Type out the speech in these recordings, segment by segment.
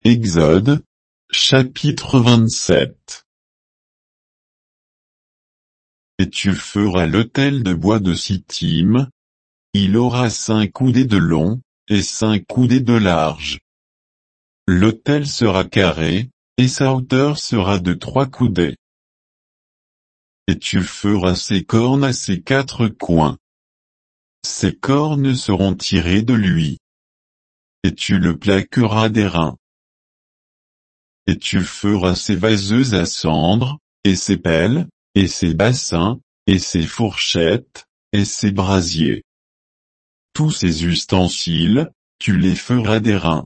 Exode, chapitre 27. Et tu feras l'autel de bois de Sittim. Il aura 5 coudées de long, et 5 coudées de large. L'autel sera carré, et sa hauteur sera de 3 coudées. Et tu feras ses cornes à ses 4 coins. Ses cornes seront tirées de lui. Et tu le plaqueras d'airain. Et tu feras ses vaseuses à cendre, et ses pelles, et ses bassins, et ses fourchettes, et ses brasiers. Tous ces ustensiles, tu les feras d'airain.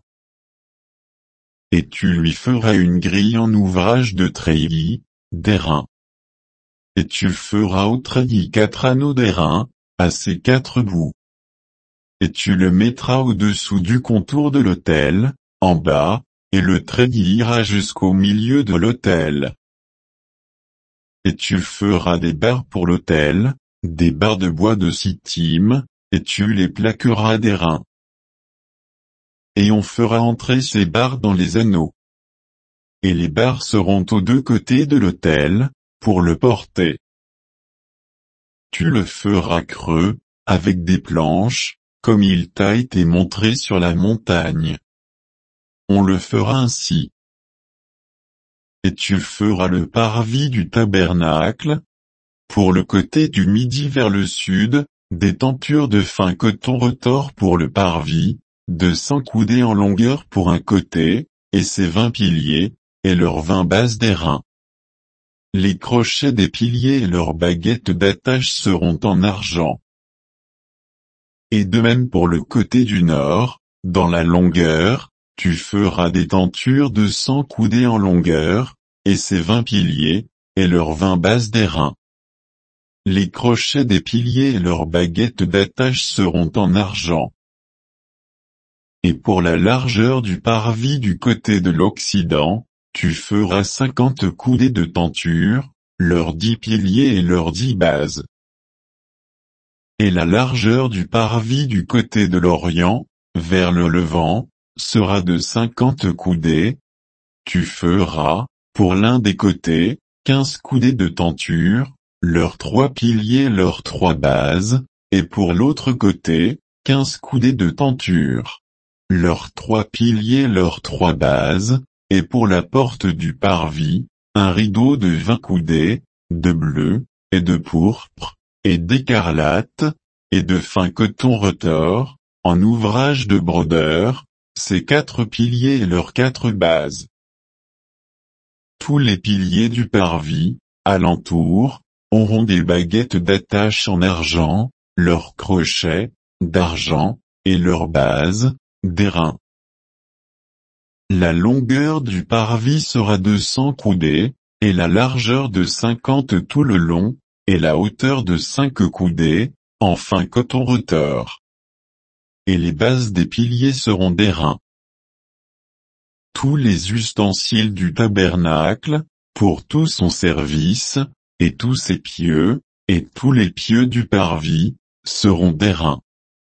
Et tu lui feras une grille en ouvrage de treillis, d'airain. Et tu feras au treillis 4 anneaux d'airain, à ses 4 bouts. Et tu le mettras au-dessous du contour de l'autel, en bas, et le treillis ira jusqu'au milieu de l'autel. Et tu feras des barres pour l'autel, des barres de bois de Sittim, et tu les plaqueras d'airain. Et on fera entrer ces barres dans les anneaux. Et les barres seront aux 2 côtés de l'autel, pour le porter. Tu le feras creux, avec des planches, comme il t'a été montré sur la montagne. On le fera ainsi. Et tu feras le parvis du tabernacle. Pour le côté du midi vers le sud, des tentures de fin coton retors pour le parvis, de 100 coudées en longueur pour un côté, et ses 20 piliers, et leurs 20 bases d'airain. Les crochets des piliers et leurs baguettes d'attache seront en argent. Et de même pour le côté du nord, dans la longueur, tu feras des tentures de 100 coudées en longueur, et ses 20 piliers, et leurs 20 bases d'airain. Les crochets des piliers et leurs baguettes d'attache seront en argent. Et pour la largeur du parvis du côté de l'Occident, tu feras 50 coudées de tenture, leurs 10 piliers et leurs 10 bases. Et la largeur du parvis du côté de l'Orient, vers le Levant, sera de 50 coudées. Tu feras, pour l'un des côtés, 15 coudées de tenture, leurs 3 piliers et leurs 3 bases, et pour l'autre côté, 15 coudées de tenture, leurs 3 piliers et leurs 3 bases, et pour la porte du parvis, un rideau de 20 coudées, de bleu, et de pourpre, et d'écarlate, et de fin coton retors, en ouvrage de brodeur, ces 4 piliers et leurs 4 bases. Tous les piliers du parvis, alentour, auront des baguettes d'attache en argent, leurs crochets, d'argent, et leurs bases, d'airain. La longueur du parvis sera de 100 coudées, et la largeur de 50 tout le long, et la hauteur de 5 coudées, en fin coton retors. Et les bases des piliers seront d'airain. Tous les ustensiles du tabernacle, pour tout son service, et tous ses pieux, et tous les pieux du parvis, seront d'airain.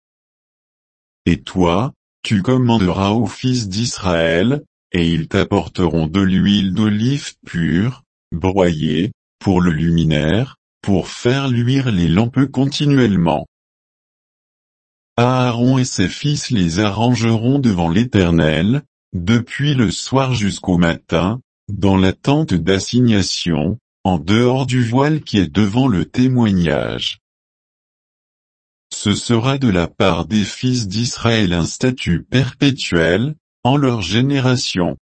Et toi, tu commanderas aux fils d'Israël, et ils t'apporteront de l'huile d'olive pure, broyée, pour le luminaire, pour faire luire les lampes continuellement. Aaron et ses fils les arrangeront devant l'Éternel, depuis le soir jusqu'au matin, dans la tente d'assignation, en dehors du voile qui est devant le témoignage. Ce sera de la part des fils d'Israël un statut perpétuel, en leur génération.